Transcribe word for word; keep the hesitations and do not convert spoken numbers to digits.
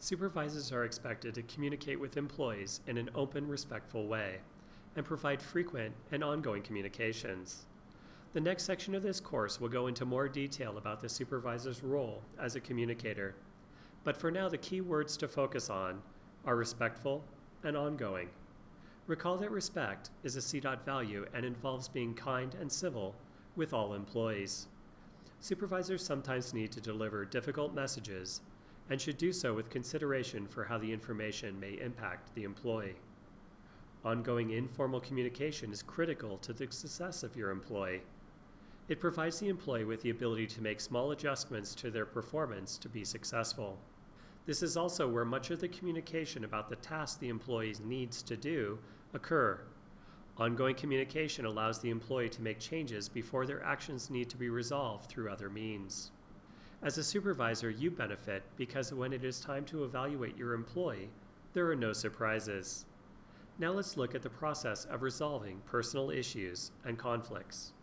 Supervisors are expected to communicate with employees in an open, respectful way and provide frequent and ongoing communications. The next section of this course will go into more detail about the supervisor's role as a communicator, but for now the key words to focus on are respectful and ongoing. Recall that respect is a C DOT value and involves being kind and civil with all employees. Supervisors sometimes need to deliver difficult messages and should do so with consideration for how the information may impact the employee. Ongoing informal communication is critical to the success of your employee. It provides the employee with the ability to make small adjustments to their performance to be successful. This is also where much of the communication about the tasks the employee needs to do occur. Ongoing communication allows the employee to make changes before their actions need to be resolved through other means. As a supervisor, you benefit because when it is time to evaluate your employee, there are no surprises. Now let's look at the process of resolving personal issues and conflicts.